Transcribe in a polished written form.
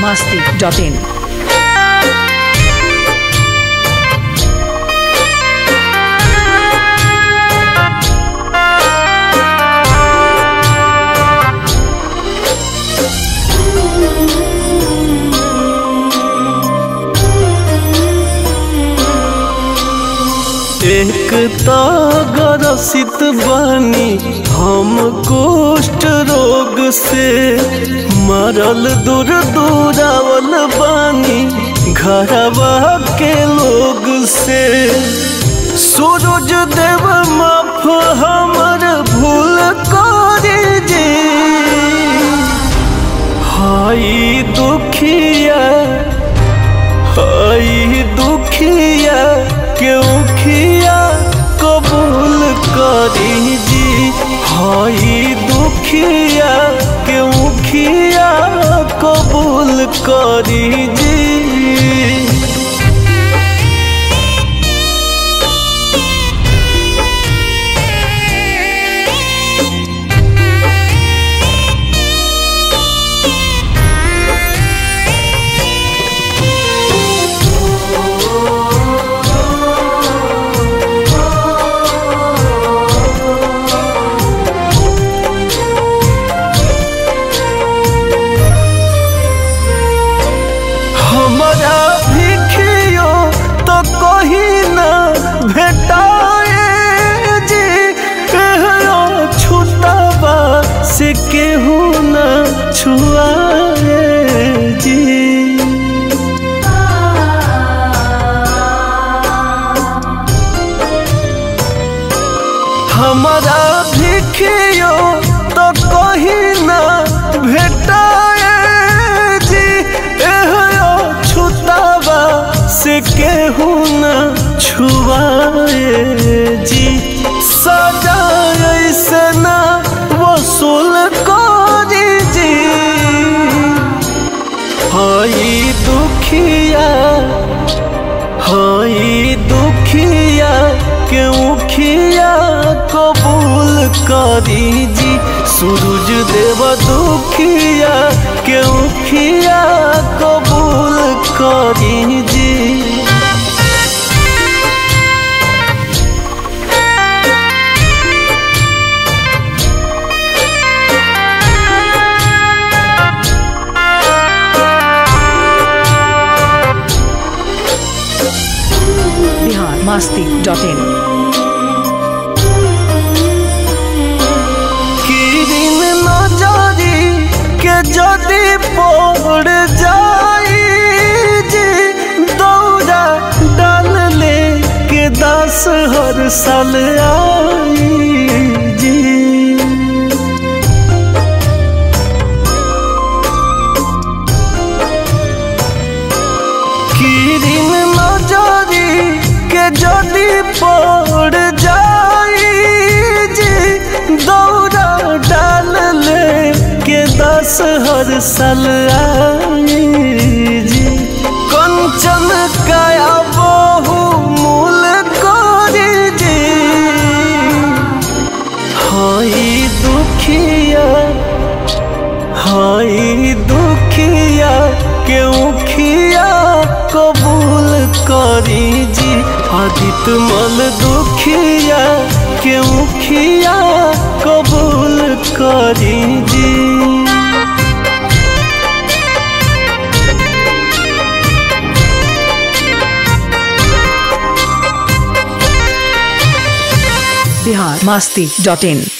biharmasti.in। एक ग्रसित बानी हम कुष्ठ रोग से, मरल दूर दूरावल बानी घरवा के लोग से। सूरज देव माफ हमर भूल कर जे, हाई दुखिया क्यों खिया कबूल करी जी, हाई दुखिया क्यों खिया कबूल करी जी। हमारा भिखियो तो कहीं ना भेटाए जी, छुतावा से केहू ना छुआए जी। हमारा भिखियो तो कहीं ना भेटाए जी, छुतावा से केहू न छुआए जी। सजा ऐसे ना वसूल करी जी, हाई दुखिया क्यों खिया कबूल करी जी। सूरज देव दुखिया क्यों खिया कबूल करी जी। biharmasti.in। किरिन नजरी के जदी पड़ जाई जी, दौरा डाल ले के 10 हर साल आई जी। किरिन नजरी के जदी पड़ जाई जी, दौरा डाल ले के 10 हर साल आई जी। कंचन काया बहु मूल करी जी, हाई दुखिया क्यों खिया कबूल करी जी। आदित्य मल दुखिया क्यों खिया कबूल करी जी। biharmasti.in।